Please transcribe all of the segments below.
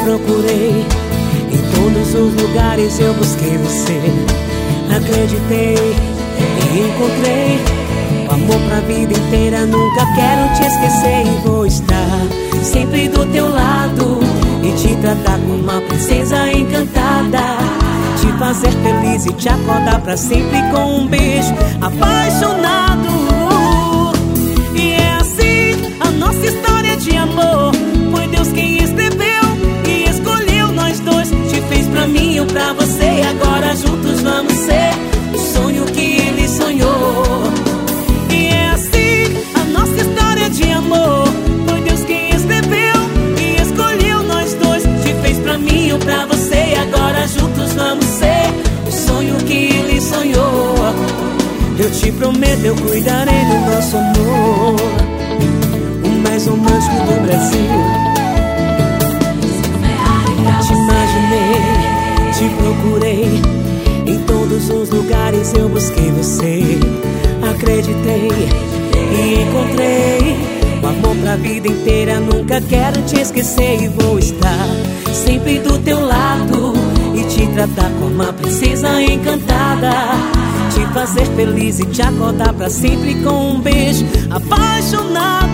procurei, em todos os lugares eu busquei você. Acreditei e encontrei o amor pra vida inteira. Nunca quero te esquecer e vou estar sempre do teu lado e te tratar como uma princesa encantada, te fazer feliz e te acordar pra sempre com um beijo apaixonado. E é assim a nossa história de amor. Foi Deus quem escreveu e escolheu nós dois. Te fez pra mim e eu pra você, e agora juntos vamos ser o sonho que ele sonhou. E é assim a nossa história de amor. Foi Deus quem escreveu e escolheu nós dois. Te fez pra mim e eu pra você, e agora juntos vamos ser o sonho que ele sonhou. Eu te prometo, eu cuidarei do nosso amor, o mais romântico do Brasil. Te imaginei, te procurei, em todos os lugares eu busquei você. Acreditei e encontrei o amor pra vida inteira. Nunca quero te esquecer e vou estar sempre do teu lado e te tratar como uma princesa encantada, te fazer feliz e te acordar pra sempre com um beijo apaixonado.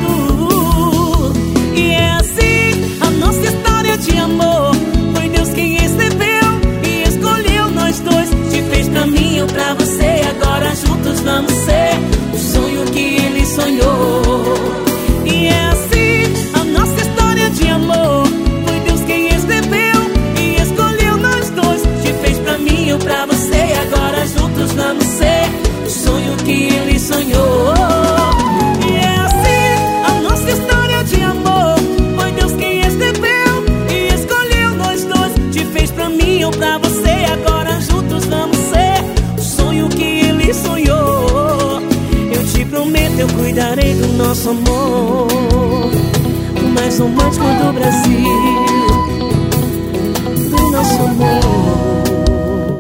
E é assim a nossa história de amor. Foi Deus quem escreveu e escolheu nós dois. Te fez pra mim e eu pra você, e agora juntos vamos ser o sonho que ele sonhou. E é assim a nossa história de amor. Foi Deus quem escreveu e escolheu nós dois. Te fez pra mim e eu pra você, e agora juntos vamos ser o sonho que ele sonhou. E é assim a nossa história de amor. Foi Deus quem escreveu e escolheu nós dois. Te fez pra mim e eu pra você, e agora juntos vamos ser o sonho que ele sonhou. Eu te prometo, eu cuidarei do nosso amor, o mais romântico do Brasil, do nosso amor.